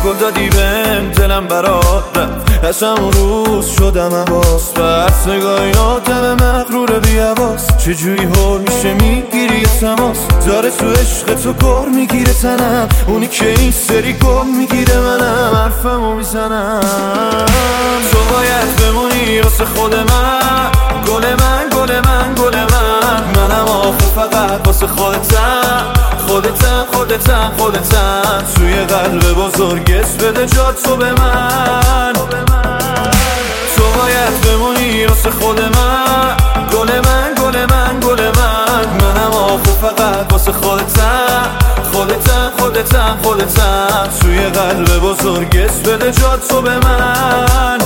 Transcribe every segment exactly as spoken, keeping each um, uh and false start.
گل دادی بهم دلم برات رفت، از همون روز شدم عباس. بس نگاهیناتم مغرور بی‌حواس، چجوری هول میشه میگیری تماس. داره تو عشق تو کار میگیره تنم، اونی که این سری گل میگیره منم حرفمو میزنم. تو باید بمونی واسه خود من، گل من گل من گل من. منم آخه فقط واسه خودتم، خودتم خودتم خودتم. توی قلب بزرگ اسم بده جا تو به من. تو باید بمونی واسه خود من، گل من گل من گل من. منم آخه فقط واسه خودتم، خودتم خودتم خودتم. توی قلب بزرگ اسم بده جا تو به من.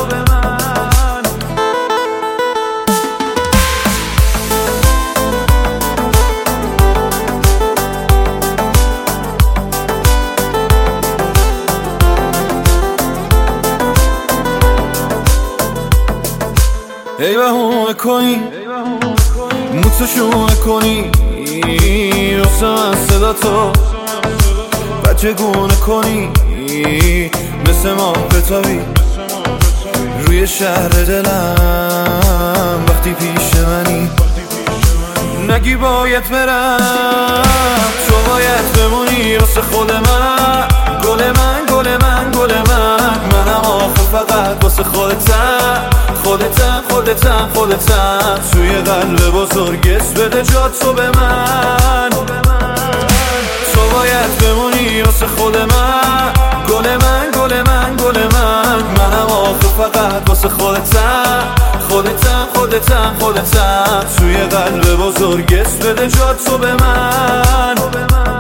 ای بهونه کنی موتشونه کنی واسه من صدا تو بچه گونه کنی، مثل ما بتابی روی شهر دلم وقتی پیش منی. نگی باید برم، تو باید بمونی واسه خود من، گل من گل من گل من. منم آخه فقط واسه خودتم، خودتم خودتم خودتم. توی قلب بزرگ اسم بده جا تو به من. تو باید بمونی واسه خود من، گل من گل من گل من. منم آخه فقط واسه خودتم، خودتم خودتم خودتم. توی قلب بزرگ اسم بده جا تو به من.